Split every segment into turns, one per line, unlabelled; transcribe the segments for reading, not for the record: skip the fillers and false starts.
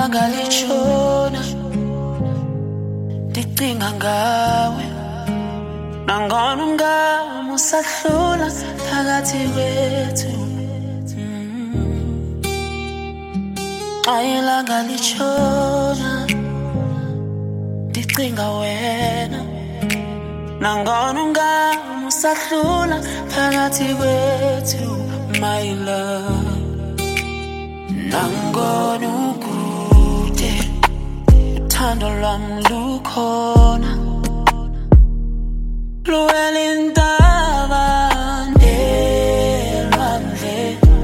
ilanga litshona ndicinga ngawe, nangona umngamo usahlula phakathi kwethu. Xa ilanga litshona ndicinga wena, nangona umngamo usahlula phakathi kwethu, my love. Nangona ukude uthando lwami lukhona, luwela intaba nelwandle.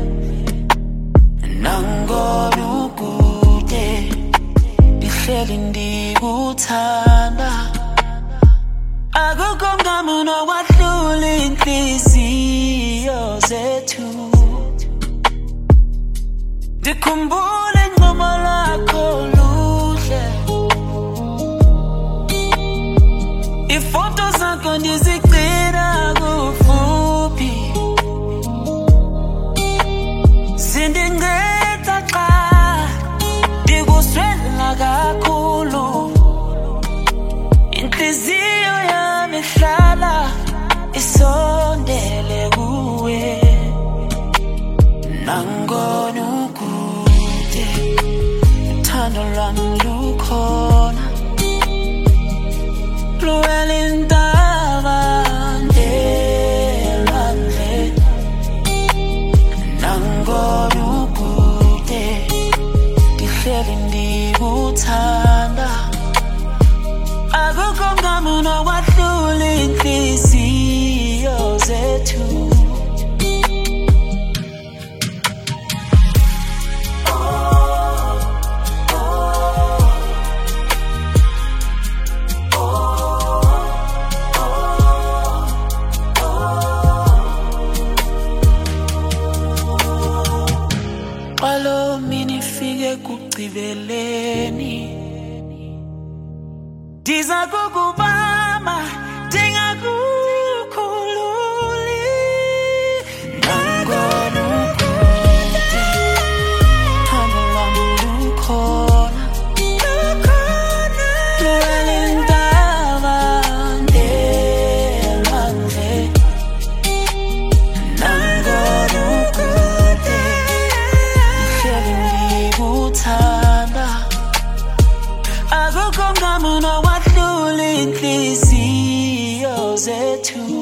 Nangona ukude ndihleli ndikuthanda, akukho mngamo nowahlula inhliziyo zethu. Ndikhumbule inqobo lakho luhle, ifoto zakho ndizigcina kufuphi, zindinceda xa ndikuswela kakhulu. Inhliziyo yami ihlala isondele kuwe, nangona ukude uthando lwami lukhona, luwela intaba nelwandle. Nangona ukude ndihleli ndikuthanda, akukho mngamo nowahlula inhliziyo zethu. Xalo mini fike kugqibeleni, ndiza kukubamba ndingakukhululi. Nangona ukude uthando lwami lukhona, luwela intaba nelwandle. Nangona ukude ndihleli ndikuthanda, akukho mngamo nowahlula inhliziyo zethu.